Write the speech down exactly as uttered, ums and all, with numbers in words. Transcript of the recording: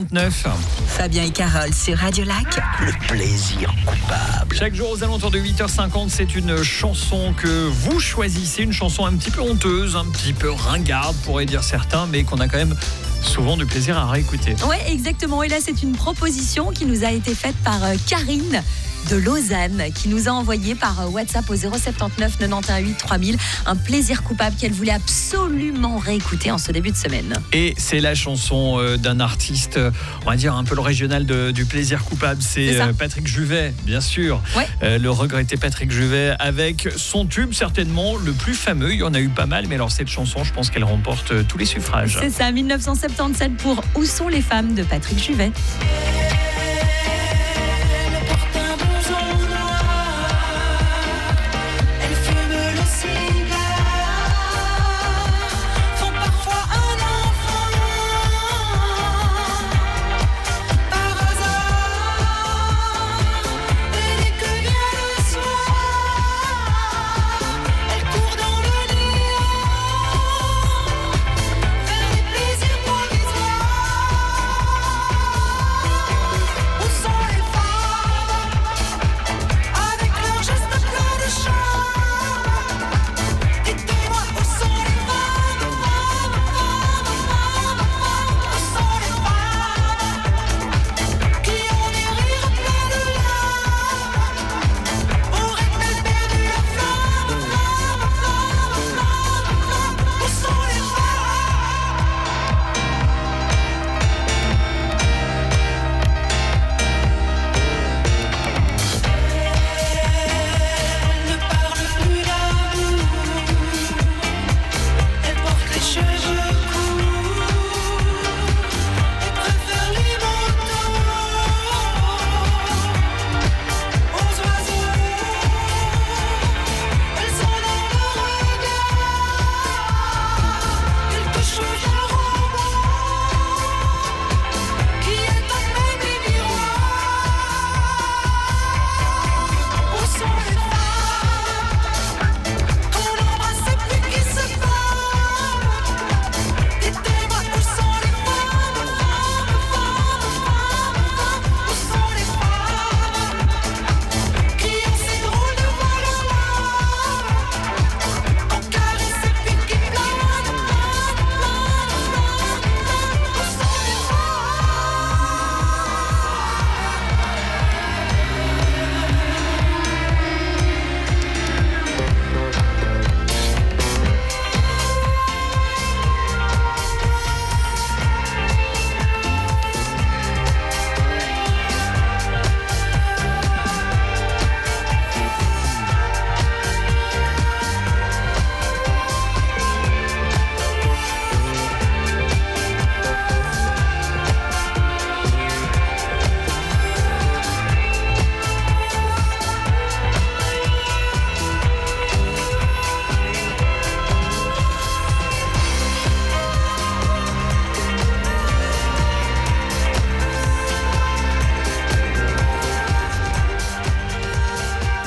neuf. Fabien et Carole sur Radio Lac. Le plaisir coupable. Chaque jour aux alentours de huit heures cinquante, c'est une chanson que vous choisissez, une chanson un petit peu honteuse, un petit peu ringarde, pourraient dire certains, mais qu'on a quand même souvent du plaisir à réécouter. Ouais, exactement. Et là, c'est une proposition qui nous a été faite par euh, Karine de Lausanne, qui nous a envoyé par euh, WhatsApp au zéro sept neuf quatre-vingt-dix-huit huit trois mille un plaisir coupable qu'elle voulait absolument réécouter en ce début de semaine. Et c'est la chanson euh, d'un artiste, euh, on va dire un peu le régional de, du plaisir coupable, c'est, c'est euh, Patrick Juvet, bien sûr. Ouais. Euh, le regretté Patrick Juvet, avec son tube certainement le plus fameux. Il y en a eu pas mal, mais alors cette chanson, je pense qu'elle remporte euh, tous les suffrages. C'est ça, dix-neuf cent soixante-dix-sept pour Où sont les femmes de Patrick Juvet.